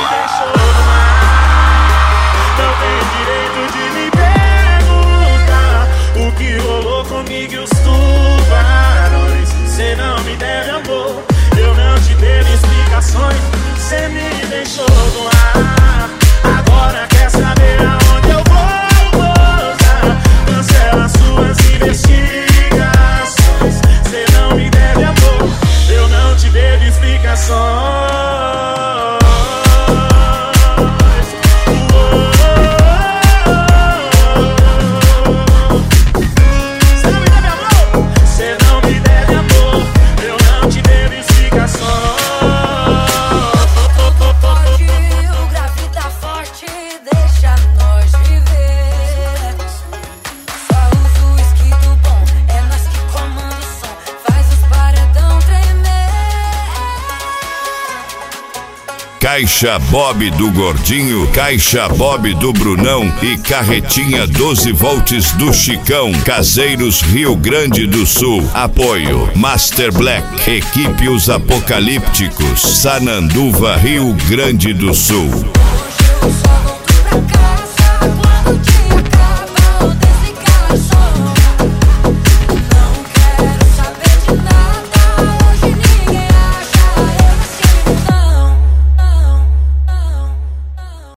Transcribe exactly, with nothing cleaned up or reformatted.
deixou no ar. Não tem direito de me perguntar o que rolou comigo e os tubarões. Cê não me deve amor, eu não te devo explicações. Cê me deixou no ar. Agora quer saber aonde eu vou pousar? Cancela suas investigações. Cê não me deve amor, eu não te devo explicações. Caixa Bob do Gordinho, Caixa Bob do Brunão e Carretinha doze volts do Chicão. Caseiros, Rio Grande do Sul. Apoio Master Black, Equipe Os Apocalípticos, Sananduva, Rio Grande do Sul. Hoje eu só volto pra cá.